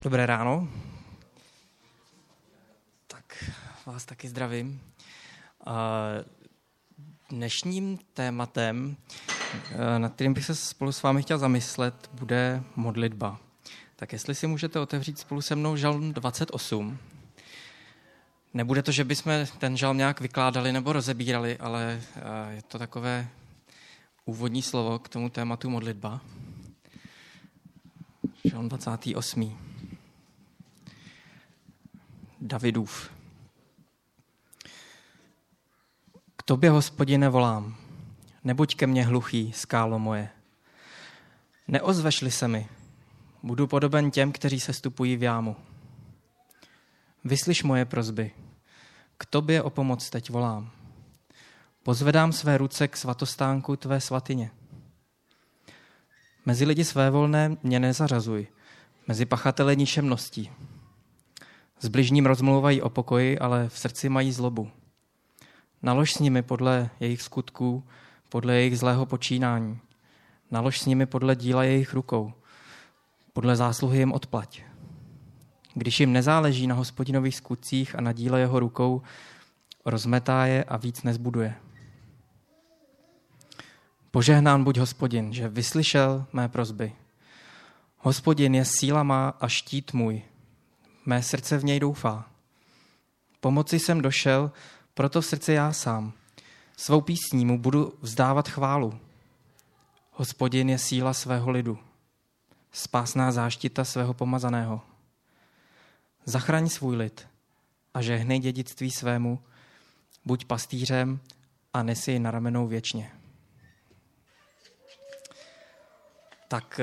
Dobré ráno. Tak vás taky zdravím. Dnešním tématem, nad kterým bych se spolu s vámi chtěl zamyslet, bude modlitba. Tak jestli si můžete otevřít spolu se mnou Žalm 28. Nebude to, že bychom ten žalm nějak vykládali nebo rozebírali, ale je to takové úvodní slovo k tomu tématu modlitba. Žalm 28. Davidův. K tobě, Hospodine, volám, nebuď ke mně hluchý, skálo moje. Neozveš-li se mi, budu podoben těm, kteří se stupují v jámu. Vyslyš moje prosby, k tobě o pomoc teď volám. Pozvedám své ruce k svatostánku tvé svatyně. Mezi lidi svévolné mě nezařazuj, mezi pachatele ničemností. S bližním rozmlouvají o pokoji, ale v srdci mají zlobu. Nalož s nimi podle jejich skutků, podle jejich zlého počínání. Nalož s nimi podle díla jejich rukou. Podle zásluhy jim odplať. Když jim nezáleží na Hospodinových skutcích a na díle jeho rukou, rozmetá je a víc nezbuduje. Požehnán buď Hospodin, že vyslyšel mé prosby. Hospodin je síla má a štít můj. Mé srdce v něj doufá. Pomoci jsem došel, proto v srdci já sám. Svou písní mu budu vzdávat chválu. Hospodin je síla svého lidu. Spásná záštita svého pomazaného. Zachraň svůj lid a žehnej dědictví svému. Buď pastýřem a nesi jej na ramenou věčně. Tak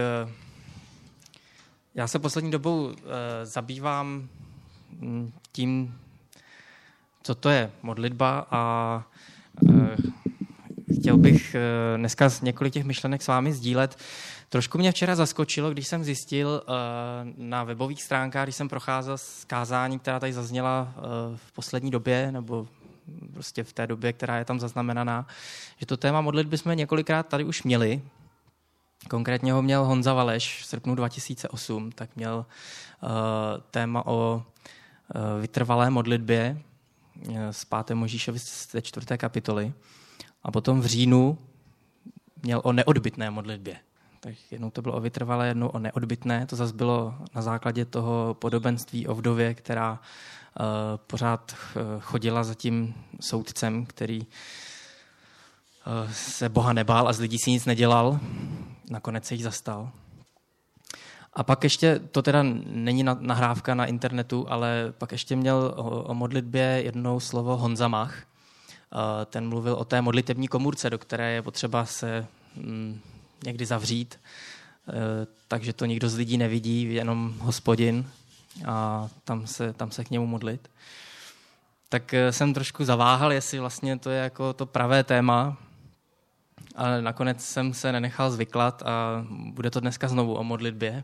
já se poslední dobou zabývám tím, co to je modlitba a chtěl bych dneska několik těch myšlenek s vámi sdílet. Trošku mě včera zaskočilo, když jsem zjistil na webových stránkách, když jsem procházel z kázání, která tady zazněla v poslední době, nebo prostě v té době, která je tam zaznamenaná, že to téma modlitby jsme několikrát tady už měli. Konkrétně ho měl Honza Valeš v srpnu 2008, tak měl téma o vytrvalé modlitbě z 5. Mojžíšovi ze 4. kapitoly. A potom v říjnu měl o neodbytné modlitbě. Tak jednou to bylo o vytrvalé, jednou o neodbytné. To zase bylo na základě toho podobenství o vdově, která pořád chodila za tím soudcem, který se Boha nebál a z lidí si nic nedělal. Nakonec se jich zastal. A pak ještě, to teda není nahrávka na internetu, ale pak ještě měl o modlitbě jednou slovo Honza Mach. Ten mluvil o té modlitební komůrce, do které je potřeba se někdy zavřít, takže to nikdo z lidí nevidí, jenom Hospodin a tam se k němu modlit. Tak jsem trošku zaváhal, jestli vlastně to je jako to pravé téma, ale nakonec jsem se nenechal zvyklat a bude to dneska znovu o modlitbě.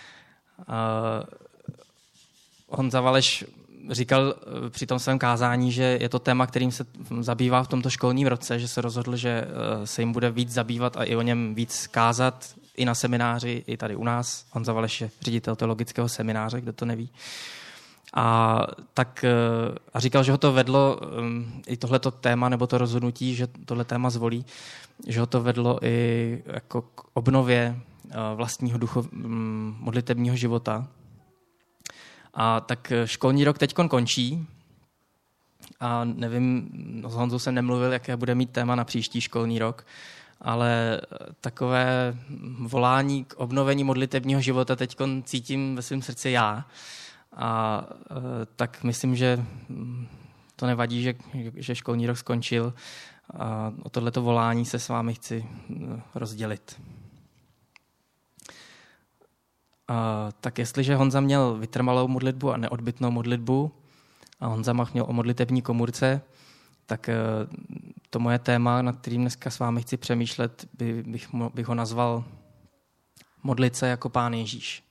Honza Valeš říkal při tom svém kázání, že je to téma, kterým se zabývá v tomto školním roce, že se rozhodl, že se jim bude víc zabývat a i o něm víc kázat i na semináři, i tady u nás. Honza Valeš je ředitel teologického semináře, kdo to neví. A říkal, že ho to vedlo i tohleto téma, nebo to rozhodnutí, že tohle téma zvolí, že ho to vedlo i jako k obnově vlastního modlitebního života. A tak školní rok teďkon končí a nevím, s Honzou jsem nemluvil, jaké bude mít téma na příští školní rok, ale takové volání k obnovení modlitebního života teďkon cítím ve svém srdci já. A tak myslím, že to nevadí, že školní rok skončil a o tohleto volání se s vámi chci rozdělit. Tak jestliže Honza měl vytrvalou modlitbu a neodbytnou modlitbu a Honza Mach měl o modlitební komůrce, tak to moje téma, nad kterým dneska s vámi chci přemýšlet, bych ho nazval modlit se jako Pán Ježíš.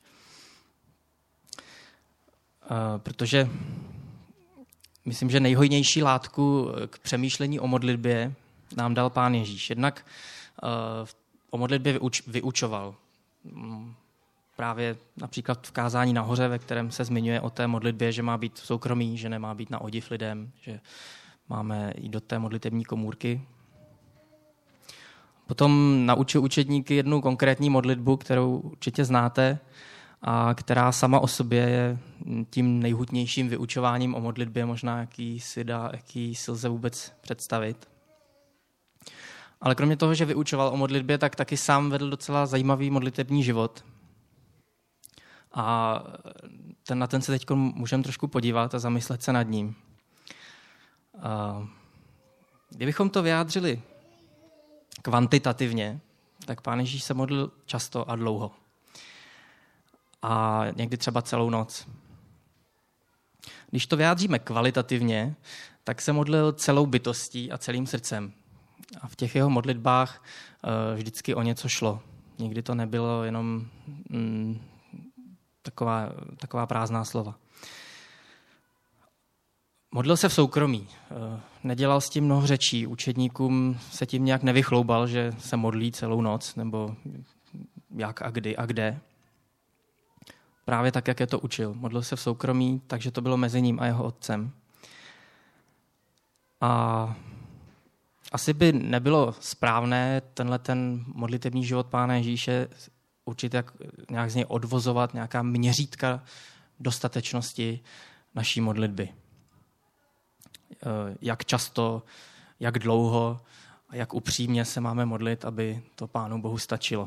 Protože myslím, že nejhojnější látku k přemýšlení o modlitbě nám dal Pán Ježíš. Jednak o modlitbě vyučoval. právě například v kázání nahoře, ve kterém se zmiňuje o té modlitbě, že má být v soukromí, že nemá být na odiv lidem, že máme jít do té modlitební komůrky. Potom naučil učedníky jednu konkrétní modlitbu, kterou určitě znáte a která sama o sobě je tím nejhutnějším vyučováním o modlitbě, možná jaký si lze vůbec představit. Ale kromě toho, že vyučoval o modlitbě, tak taky sám vedl docela zajímavý modlitební život. A na ten se teď můžeme trošku podívat a zamyslet se nad ním. Kdybychom to vyjádřili kvantitativně, tak Pán Ježíš se modlil často a dlouho. A někdy třeba celou noc. Když to vyjádříme kvalitativně, tak se modlil celou bytostí a celým srdcem. A v těch jeho modlitbách vždycky o něco šlo. Nikdy to nebylo jenom taková prázdná slova. Modlil se v soukromí. Nedělal s tím mnoho řečí. Učedníkům se tím nějak nevychloubal, že se modlí celou noc, nebo jak a kdy a kde. Právě tak, jak je to učil. Modlil se v soukromí, takže to bylo mezi ním a jeho otcem. A asi by nebylo správné ten modlitební život Pána Ježíše určitě nějak z něj odvozovat nějaká měřítka dostatečnosti naší modlitby. Jak často, jak dlouho a jak upřímně se máme modlit, aby to Pánu Bohu stačilo.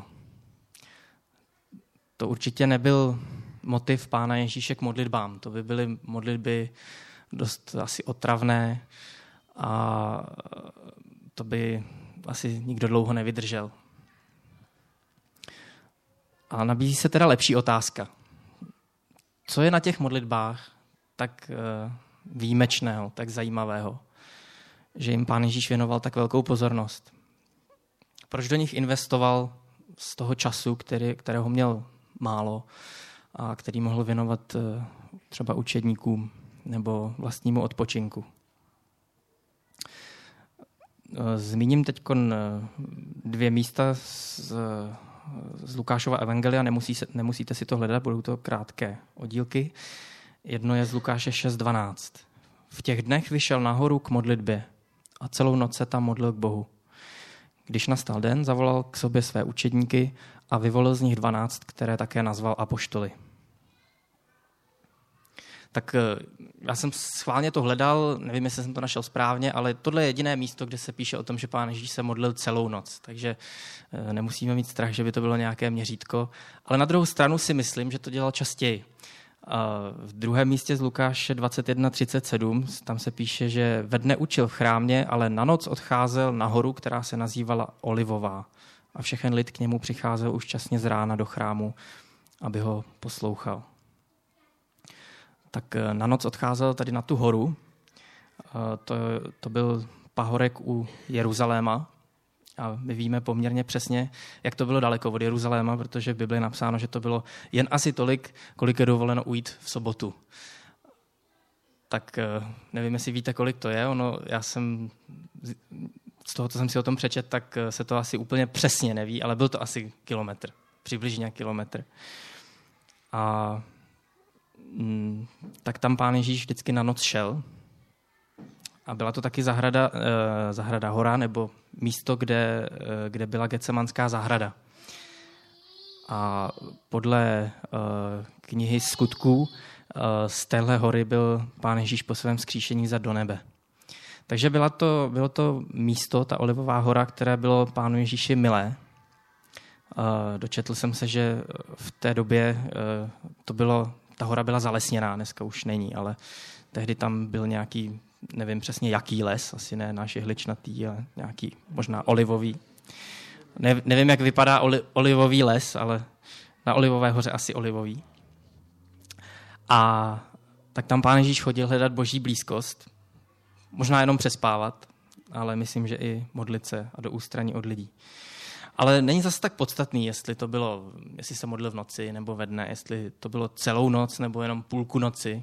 To určitě nebyl motiv Pána Ježíše k modlitbám. To by byly modlitby dost asi otravné a to by asi nikdo dlouho nevydržel. A nabízí se teda lepší otázka. Co je na těch modlitbách tak výjimečného, tak zajímavého, že jim Pán Ježíš věnoval tak velkou pozornost? Proč do nich investoval z toho času, kterého měl málo a který mohl věnovat třeba učedníkům nebo vlastnímu odpočinku? Zmíním teď 2 místa z Lukášova evangelia, nemusíte si to hledat, budou to krátké oddílky. Jedno je z Lukáše 6.12. V těch dnech vyšel nahoru k modlitbě a celou noc se tam modlil k Bohu. Když nastal den, zavolal k sobě své učedníky a vyvolil z nich 12, které také nazval apoštoly. Tak já jsem schválně to hledal, nevím, jestli jsem to našel správně, ale tohle je jediné místo, kde se píše o tom, že Pán Ježíš se modlil celou noc. Takže nemusíme mít strach, že by to bylo nějaké měřítko. Ale na druhou stranu si myslím, že to dělal častěji. V druhém místě z Lukáše 21.37 tam se píše, že ve dne učil v chrámě, ale na noc odcházel na horu, která se nazývala Olivová. A všechen lid k němu přicházel už časně z rána do chrámu, aby ho poslouchal. Tak na noc odcházel tady na tu horu. To byl pahorek u Jeruzaléma. A my víme poměrně přesně, jak to bylo daleko od Jeruzaléma, protože v Bibli je napsáno, že to bylo jen asi tolik, kolik je dovoleno ujít v sobotu. Tak nevím, jestli víte, kolik to je. Z toho, co jsem si o tom přečet, tak se to asi úplně přesně neví, ale byl to asi kilometr, přibližně kilometr. A tak tam Pán Ježíš vždycky na noc šel. A byla to taky zahrada hora, nebo místo, kde byla Getsemanská zahrada. A podle knihy Skutků z téhle hory byl Pán Ježíš po svém vzkříšení vzat do nebe. Takže bylo to místo, ta Olivová hora, které bylo Pánu Ježíši milé. Dočetl jsem se, že v té době ta hora byla zalesněná, dneska už není, ale tehdy tam byl nějaký, nevím přesně jaký les, asi ne náš jehličnatý, ale nějaký možná olivový. Nevím, jak vypadá olivový les, ale na Olivové hoře asi olivový. A tak tam Pán Ježíš chodil hledat Boží blízkost, možná jenom přespávat, ale myslím, že i modlit se a do ústraní od lidí. Ale není zase tak podstatný, jestli se modlil v noci nebo ve dne, jestli to bylo celou noc nebo jenom půlku noci.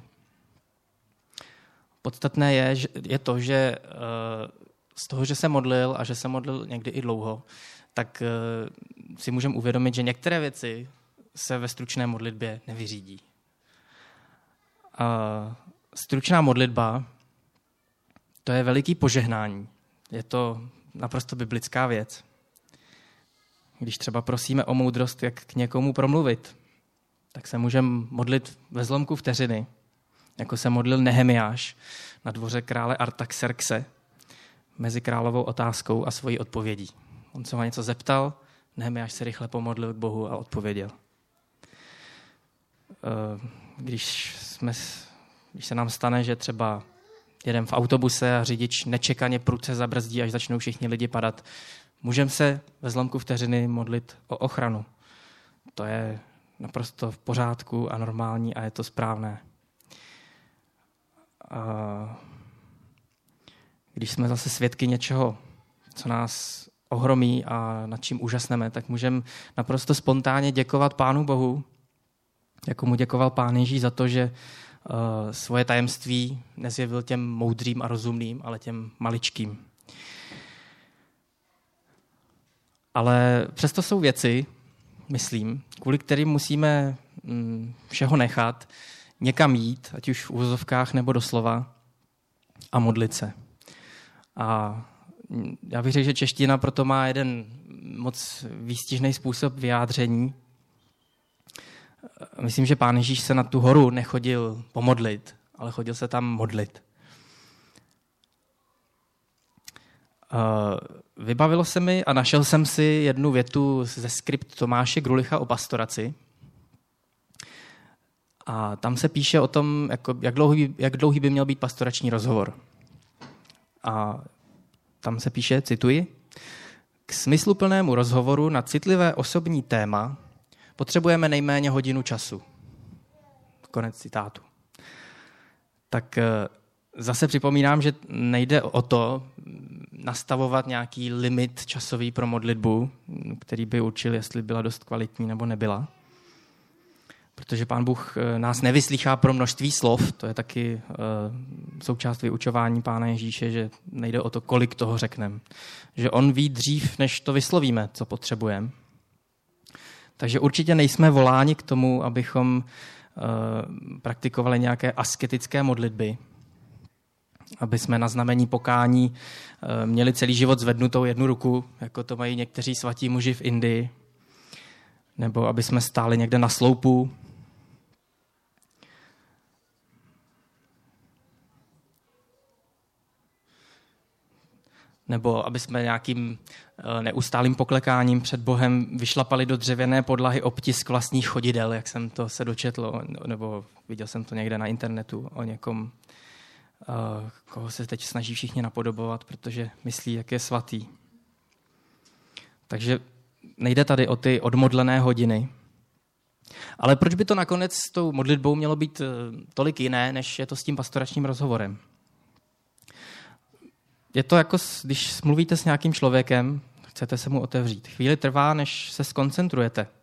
Podstatné je to, že z toho, že se modlil a že se modlil někdy i dlouho, tak si můžeme uvědomit, že některé věci se ve stručné modlitbě nevyřídí. Stručná modlitba, to je veliký požehnání. Je to naprosto biblická věc. Když třeba prosíme o moudrost, jak k někomu promluvit, tak se můžeme modlit ve zlomku vteřiny, jako se modlil Nehemiáš na dvoře krále Artaxerxe mezi královou otázkou a svojí odpovědí. On se ho něco zeptal, Nehemiáš se rychle pomodlil k Bohu a odpověděl. Když se nám stane, že třeba jedeme v autobuse a řidič nečekaně prudce zabrzdí, až začnou všichni lidi padat, můžeme se ve zlomku vteřiny modlit o ochranu. To je naprosto v pořádku a normální a je to správné. Když jsme zase svědky něčeho, co nás ohromí a nad čím úžasneme, tak můžeme naprosto spontánně děkovat Pánu Bohu, jako mu děkoval Pán Ježíš za to, že svoje tajemství nezjevil těm moudrým a rozumným, ale těm maličkým. Ale přesto jsou věci, myslím, kvůli kterým musíme všeho nechat, někam jít, ať už v úvozovkách nebo doslova, a modlit se. A já bych řekl, že čeština proto má jeden moc výstižný způsob vyjádření. Myslím, že Pán Ježíš se na tu horu nechodil pomodlit, ale chodil se tam modlit. Vybavilo se mi a našel jsem si jednu větu ze skript Tomáše Grulicha o pastoraci. A tam se píše o tom, jak dlouhý by měl být pastorační rozhovor. A tam se píše, cituji, k smysluplnému rozhovoru na citlivé osobní téma potřebujeme nejméně hodinu času. Konec citátu. Tak zase připomínám, že nejde o to nastavovat nějaký limit časový pro modlitbu, který by určil, jestli byla dost kvalitní nebo nebyla. Protože Pán Bůh nás nevyslýchá pro množství slov, to je taky součást vyučování Pána Ježíše, že nejde o to, kolik toho řekneme. Že on ví dřív, než to vyslovíme, co potřebujeme. Takže určitě nejsme voláni k tomu, abychom praktikovali nějaké asketické modlitby, aby jsme na znamení pokání měli celý život zvednutou jednu ruku, jako to mají někteří svatí muži v Indii, nebo aby jsme stáli někde na sloupu, nebo aby jsme nějakým neustálým poklekáním před Bohem vyšlapali do dřevěné podlahy obtisk vlastních chodidel, jak jsem to se dočetl, nebo viděl jsem to někde na internetu o někom, koho se teď snaží všichni napodobovat, protože myslí, jak je svatý. Takže nejde tady o ty odmodlené hodiny. Ale proč by to nakonec s tou modlitbou mělo být tolik jiné, než je to s tím pastoračním rozhovorem? Je to jako, když mluvíte s nějakým člověkem, chcete se mu otevřít. Chvíli trvá, než se zkoncentrujete